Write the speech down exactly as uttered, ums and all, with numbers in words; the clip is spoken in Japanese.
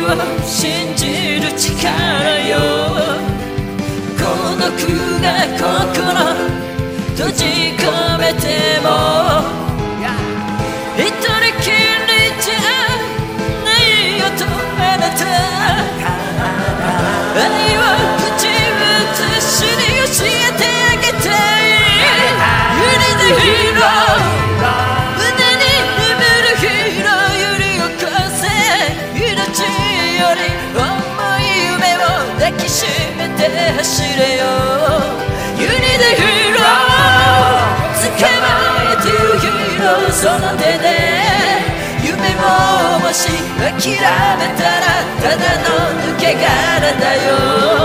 を信じる力よ。孤独が心閉じ込めても一人きりじゃないよとあなた、愛を口移しに教えてあげたい。揺れるヒーロー、胸に眠るヒーロー、揺り起こせ命より重い夢を抱きしめて走れよ。揺れるヒーロー、捕まえてるヒーロー、その手で夢ももし諦めたらただの抜け殻だよ。